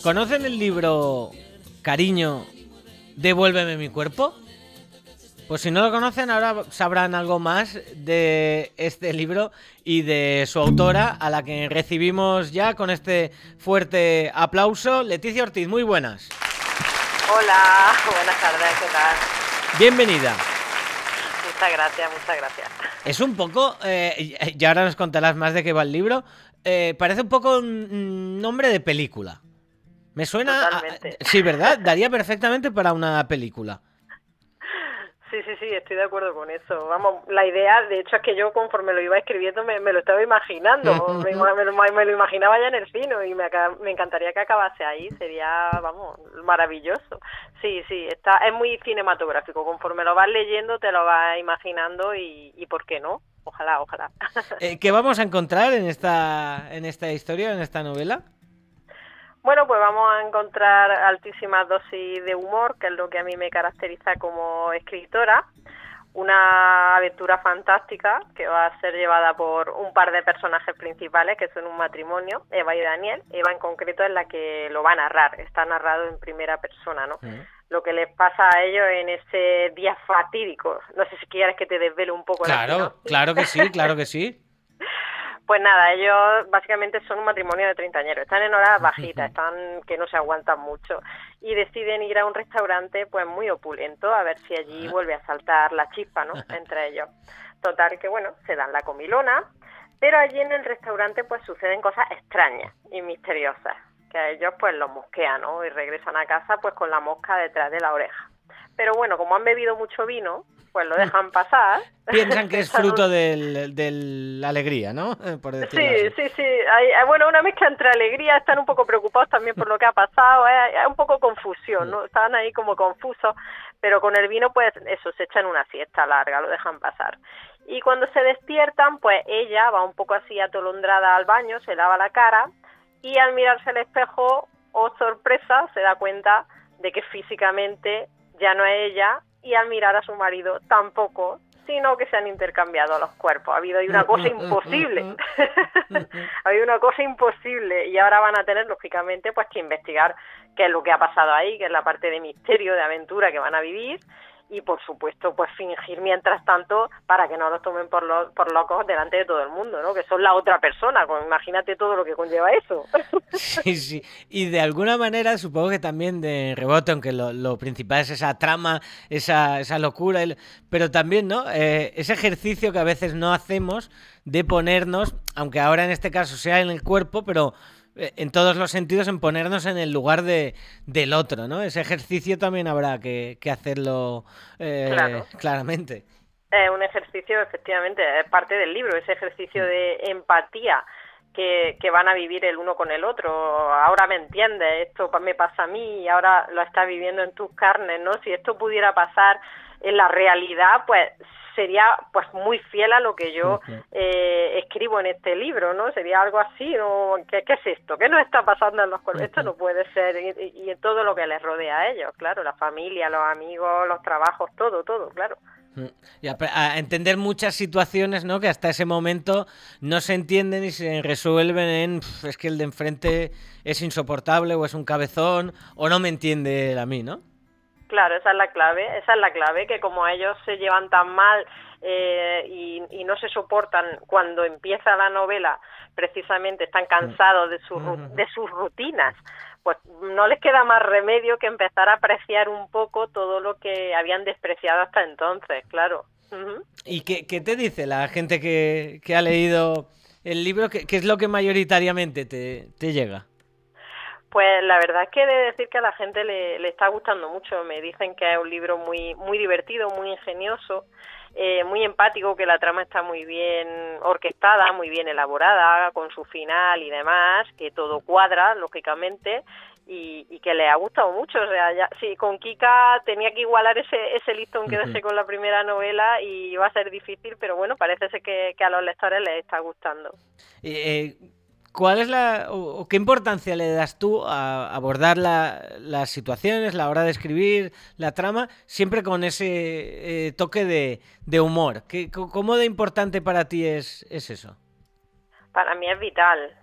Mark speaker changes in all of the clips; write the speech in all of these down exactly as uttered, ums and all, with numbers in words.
Speaker 1: ¿Conocen el libro Cariño, devuélveme mi cuerpo? Pues si no lo conocen, ahora sabrán algo más de este libro y de su autora, a la que recibimos ya con este fuerte aplauso. Leticia Ortiz, muy buenas.
Speaker 2: Hola, buenas tardes, ¿qué tal?
Speaker 1: Bienvenida.
Speaker 2: Muchas gracias, muchas gracias.
Speaker 1: Es un poco, eh, y ahora nos contarás más de qué va el libro, eh, parece un poco un nombre de película. Me suena...
Speaker 2: Totalmente.
Speaker 1: A, sí, ¿verdad? Daría perfectamente para una película.
Speaker 2: Sí, sí, sí, estoy de acuerdo con eso. Vamos, la idea, de hecho, es que yo conforme lo iba escribiendo me, me lo estaba imaginando. me, me, lo, me lo imaginaba ya en el cine y me, me encantaría que acabase ahí. Sería, vamos, maravilloso. Sí, sí, está, es muy cinematográfico. Conforme lo vas leyendo te lo vas imaginando y, y ¿por qué no? Ojalá, ojalá.
Speaker 1: eh, ¿Qué vamos a encontrar en esta, en esta historia, en esta novela?
Speaker 2: Bueno, pues vamos a encontrar altísimas dosis de humor, que es lo que a mí me caracteriza como escritora. Una aventura fantástica que va a ser llevada por un par de personajes principales, que son un matrimonio, Eva y Daniel. Eva en concreto es la que lo va a narrar, está narrado en primera persona, ¿no? Uh-huh. Lo que les pasa a ellos en ese día fatídico. No sé si quieres que te desvele un poco.
Speaker 1: Claro, la claro que sí, claro que sí.
Speaker 2: Pues nada, ellos básicamente son un matrimonio de treintañeros, están en horas bajitas, están que no se aguantan mucho y deciden ir a un restaurante pues muy opulento a ver si allí vuelve a saltar la chispa, ¿no? Entre ellos. Total que bueno, se dan la comilona, pero allí en el restaurante pues suceden cosas extrañas y misteriosas, que a ellos pues los mosquean, ¿no? Y regresan a casa pues con la mosca detrás de la oreja. Pero bueno, como han bebido mucho vino, pues lo dejan pasar.
Speaker 1: Piensan que es fruto de del, la alegría, ¿no? Por decirlo
Speaker 2: sí,
Speaker 1: así.
Speaker 2: sí, sí. Hay, hay, bueno, una mezcla entre alegría, están un poco preocupados también por lo que ha pasado, hay, hay un poco confusión, ¿no? Están ahí como confusos, pero con el vino, pues eso, se echan una siesta larga, lo dejan pasar. Y cuando se despiertan, pues ella va un poco así atolondrada al baño, se lava la cara y al mirarse al espejo, oh sorpresa, se da cuenta de que físicamente ya no es ella, y al mirar a su marido tampoco, sino que se han intercambiado los cuerpos. Ha habido ahí una cosa imposible. Ha habido una cosa imposible y ahora van a tener, lógicamente, pues que investigar qué es lo que ha pasado ahí, que es la parte de misterio, de aventura que van a vivir y, por supuesto, pues fingir mientras tanto para que no los tomen por, lo, por locos delante de todo el mundo, ¿no? Que son la otra persona. Pues imagínate todo lo que conlleva eso.
Speaker 1: Sí, sí. Y de alguna manera supongo que también de rebote, aunque lo, lo principal es esa trama, esa, esa locura, el, pero también, ¿no? Eh, ese ejercicio que a veces no hacemos de ponernos, aunque ahora en este caso sea en el cuerpo, pero en todos los sentidos, en ponernos en el lugar de del otro, ¿no? Ese ejercicio también habrá que, que hacerlo eh,
Speaker 2: claro.
Speaker 1: claramente.
Speaker 2: Es eh, un ejercicio, efectivamente, es parte del libro, ese ejercicio de empatía que, que van a vivir el uno con el otro. Ahora me entiendes, esto me pasa a mí y ahora lo estás viviendo en tus carnes, ¿no? Si esto pudiera pasar en la realidad, pues sería pues muy fiel a lo que yo eh, escribo en este libro, ¿no? Sería algo así, ¿no? ¿Qué, qué es esto? ¿Qué nos está pasando en los cuerpos? Esto no puede ser, y, y en todo lo que les rodea a ellos, claro, la familia, los amigos, los trabajos, todo, todo, claro.
Speaker 1: Y a, a entender muchas situaciones, ¿no? Que hasta ese momento no se entienden y se resuelven en pff, es que el de enfrente es insoportable o es un cabezón o no me entiende a mí, ¿no?
Speaker 2: Claro, esa es la clave, esa es la clave, que como ellos se llevan tan mal eh, y, y no se soportan cuando empieza la novela, precisamente están cansados de, su, de sus rutinas, pues no les queda más remedio que empezar a apreciar un poco todo lo que habían despreciado hasta entonces, claro. Uh-huh.
Speaker 1: ¿Y qué, qué te dice la gente que, que ha leído el libro? ¿Qué, qué es lo que mayoritariamente te, te llega?
Speaker 2: Pues la verdad es que he de decir que a la gente le, le está gustando mucho. Me dicen que es un libro muy muy divertido, muy ingenioso, eh, muy empático, que la trama está muy bien orquestada, muy bien elaborada, con su final y demás, que todo cuadra, lógicamente, y, y que le ha gustado mucho. O sea, ya, sí, con Kika tenía que igualar ese ese listón que dejé con la primera novela y iba a ser difícil, pero bueno, parece ser que, que a los lectores les está gustando.
Speaker 1: Eh... ¿Cuál es la o qué importancia le das tú a abordar la, las situaciones, la hora de escribir, la trama, siempre con ese eh, toque de, de humor? ¿Qué, ¿Cómo de importante para ti es, es eso?
Speaker 2: Para mí es vital,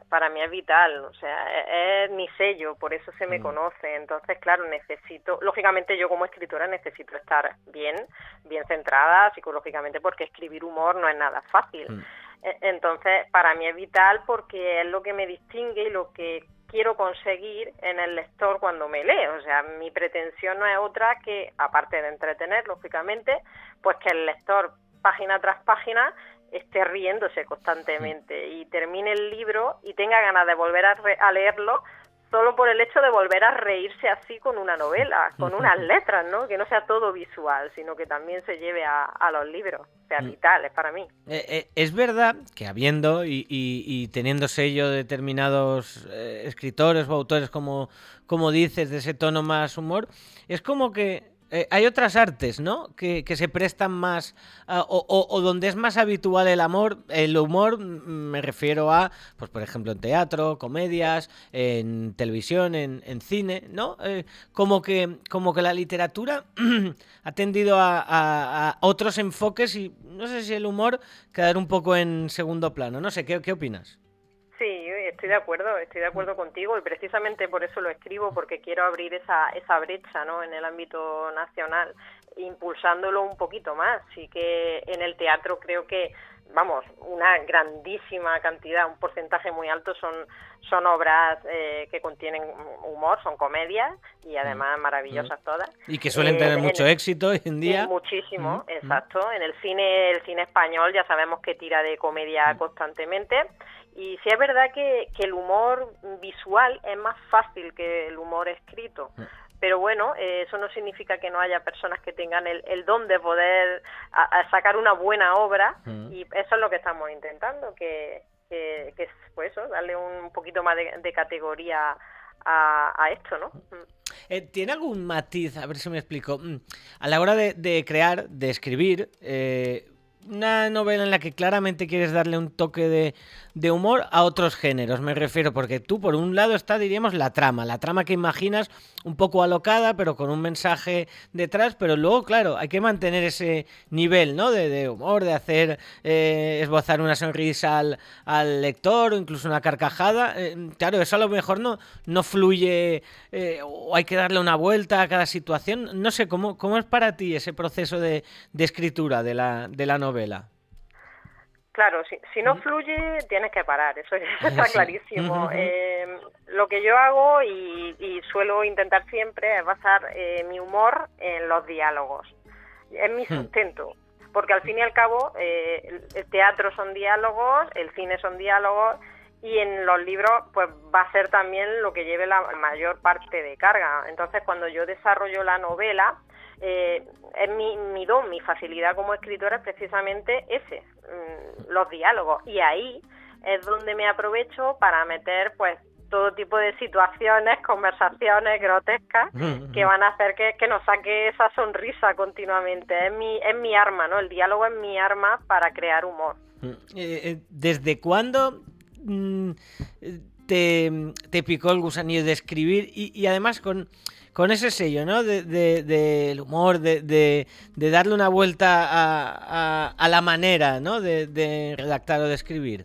Speaker 2: para mí es vital, o sea, es, es mi sello, por eso se me mm. conoce. Entonces, claro, necesito, lógicamente yo como escritora necesito estar bien, bien centrada psicológicamente, porque escribir humor no es nada fácil. Mm. Entonces, para mí es vital porque es lo que me distingue y lo que quiero conseguir en el lector cuando me lee. O sea, mi pretensión no es otra que, aparte de entretener, lógicamente, pues que el lector, página tras página, esté riéndose constantemente y termine el libro y tenga ganas de volver a, re- a leerlo solo por el hecho de volver a reírse así con una novela, con unas letras, ¿no? Que no sea todo visual, sino que también se lleve a, a los libros. O sea, vitales para mí.
Speaker 1: Eh, eh, es verdad que habiendo y, y, y teniendo sello determinados eh, escritores o autores, como, como dices, de ese tono más humor, es como que Eh, hay otras artes, ¿no? Que, que se prestan más uh, o, o, o donde es más habitual el amor, el humor, me refiero a, pues por ejemplo, en teatro, comedias, en televisión, en, en cine, ¿no? Eh, como que como que la literatura ha tendido a, a, a otros enfoques y no sé si el humor quedar un poco en segundo plano. No sé, ¿qué, qué opinas?
Speaker 2: Sí, estoy de acuerdo, estoy de acuerdo contigo y precisamente por eso lo escribo, porque quiero abrir esa esa brecha, ¿no?, en el ámbito nacional, impulsándolo un poquito más. Sí que en el teatro creo que, vamos, una grandísima cantidad, un porcentaje muy alto son son obras eh, que contienen humor, son comedias y además maravillosas todas.
Speaker 1: Y que suelen tener eh, mucho el, éxito hoy en día.
Speaker 2: Muchísimo, mm, exacto. Mm. En el cine, el cine español ya sabemos que tira de comedia mm. constantemente. Y sí es verdad que, que el humor visual es más fácil que el humor escrito. Pero bueno, eh, eso no significa que no haya personas que tengan el, el don de poder a, a sacar una buena obra, uh-huh. y eso es lo que estamos intentando, que, que, que es pues eso, darle un poquito más de, de categoría a, a esto, ¿no?
Speaker 1: Eh, ¿Tiene algún matiz, a ver si me explico, a la hora de, de crear, de escribir, eh, una novela en la que claramente quieres darle un toque de, de humor a otros géneros? Me refiero, porque tú por un lado está, diríamos, la trama, la trama que imaginas un poco alocada, pero con un mensaje detrás, pero luego, claro, hay que mantener ese nivel, ¿no?, de, de humor, de hacer eh, esbozar una sonrisa al, al lector o incluso una carcajada. Eh, claro, eso a lo mejor no, no fluye eh, o hay que darle una vuelta a cada situación. No sé, ¿cómo, cómo es para ti ese proceso de, de escritura de la, de la novela? Novela.
Speaker 2: Claro, si, si no fluye tienes que parar, eso está clarísimo. Uh-huh. Eh, lo que yo hago y, y suelo intentar siempre es basar eh, mi humor en los diálogos, es mi sustento, porque al fin y al cabo eh, el, el teatro son diálogos, el cine son diálogos, y en los libros pues va a ser también lo que lleve la mayor parte de carga. Entonces cuando yo desarrollo la novela, Eh, es mi, mi don, mi facilidad como escritora es precisamente ese, mmm, los diálogos, y ahí es donde me aprovecho para meter pues todo tipo de situaciones, conversaciones grotescas que van a hacer que, que nos saque esa sonrisa continuamente. Es mi, es mi arma, ¿no? El diálogo es mi arma para crear humor.
Speaker 1: Eh, ¿Desde cuándo mmm, te, te picó el gusanillo de escribir y, y además con... con ese sello, ¿no?, de, de, de el humor, de, de, de darle una vuelta a, a, a la manera, ¿no?, de, de redactar o de escribir?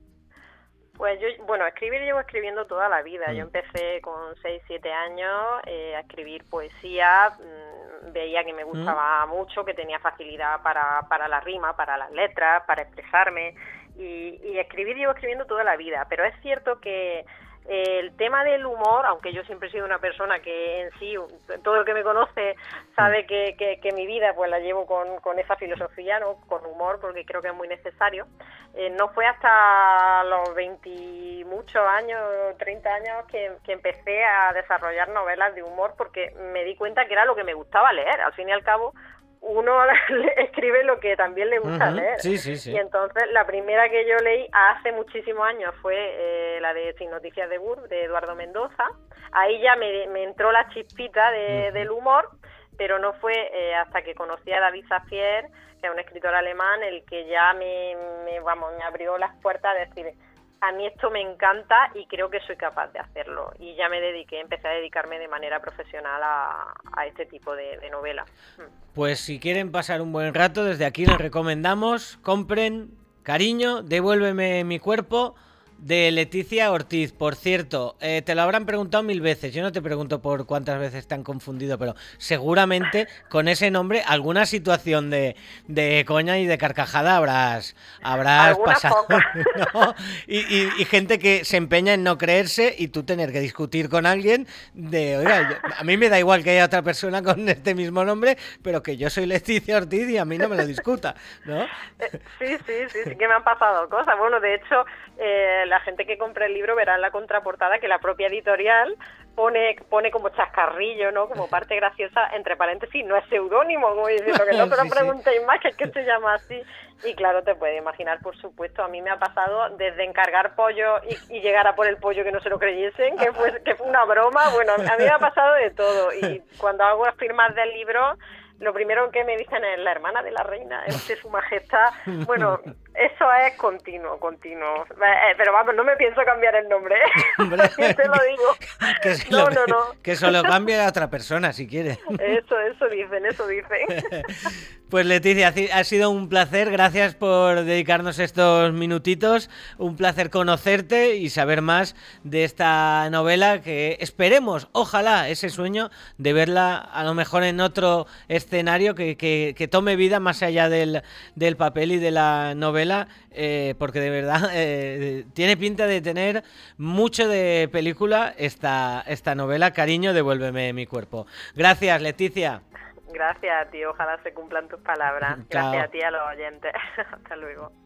Speaker 2: Pues yo, bueno, escribir llevo escribiendo toda la vida. Mm. Yo empecé con seis, siete años eh, a escribir poesía, mmm, veía que me gustaba mm. mucho, que tenía facilidad para, para la rima, para las letras, para expresarme, y, y escribir llevo escribiendo toda la vida, pero es cierto que el tema del humor, aunque yo siempre he sido una persona que en sí, todo el que me conoce sabe que, que, que mi vida pues la llevo con, con esa filosofía, ¿no?, con humor, porque creo que es muy necesario. Eh, no fue hasta los veinte muchos años, treinta años, que, que empecé a desarrollar novelas de humor, porque me di cuenta que era lo que me gustaba leer. Al fin y al cabo, uno escribe lo que también le gusta uh-huh. leer.
Speaker 1: Sí, sí, sí.
Speaker 2: Y entonces la primera que yo leí hace muchísimos años fue eh, la de Sin Noticias de Bur, de Eduardo Mendoza. Ahí ya me, me entró la chispita de, uh-huh. del humor, pero no fue eh, hasta que conocí a David Safier, que es un escritor alemán, el que ya me, me, vamos, me abrió las puertas de decir, a mí esto me encanta y creo que soy capaz de hacerlo. Y ya me dediqué, empecé a dedicarme de manera profesional a, a este tipo de, de novela.
Speaker 1: Pues si quieren pasar un buen rato, desde aquí les recomendamos, compren Cariño, Devuélveme mi cuerpo, De Leticia Ortiz, por cierto, eh, te lo habrán preguntado mil veces. Yo no te pregunto por cuántas veces te han confundido, pero seguramente con ese nombre alguna situación de, de coña y de carcajada habrás, habrás pasado, ¿no? y, y, y gente que se empeña en no creerse y tú tener que discutir con alguien de, oiga, yo, a mí me da igual que haya otra persona con este mismo nombre, pero que yo soy Leticia Ortiz y a mí no me lo discuta, ¿no?
Speaker 2: Sí, sí, sí, sí que me han pasado cosas. Bueno, de hecho, eh, la gente que compra el libro verá en la contraportada que la propia editorial pone pone como chascarrillo, ¿no? Como parte graciosa, entre paréntesis, no es seudónimo, como diciendo que no se lo
Speaker 1: sí,
Speaker 2: preguntéis
Speaker 1: sí.
Speaker 2: más, que es que se llama así. Y claro, te puedes imaginar, por supuesto, a mí me ha pasado desde encargar pollo y, y llegar a por el pollo que no se lo creyesen, que fue, que fue una broma. Bueno, a mí me ha pasado de todo. Y cuando hago las firmas del libro, lo primero que me dicen es la hermana de la reina, es de su majestad. Bueno, eso es continuo, continuo. Eh, pero vamos, no me pienso cambiar el nombre,
Speaker 1: Hombre,
Speaker 2: te lo digo.
Speaker 1: Que se
Speaker 2: no,
Speaker 1: lo,
Speaker 2: no, no.
Speaker 1: Que se lo cambie a otra persona, si quiere.
Speaker 2: Eso, eso dicen, eso dicen.
Speaker 1: Pues Leticia, ha sido un placer, gracias por dedicarnos estos minutitos, un placer conocerte y saber más de esta novela que esperemos, ojalá, ese sueño de verla a lo mejor en otro escenario que, que, que tome vida más allá del, del papel y de la novela, eh, porque de verdad eh, tiene pinta de tener mucho de película esta, esta novela. Cariño, devuélveme mi cuerpo. Gracias, Leticia.
Speaker 2: Gracias a ti, ojalá se cumplan tus palabras.
Speaker 1: Chao.
Speaker 2: Gracias a ti y a los oyentes. Hasta luego.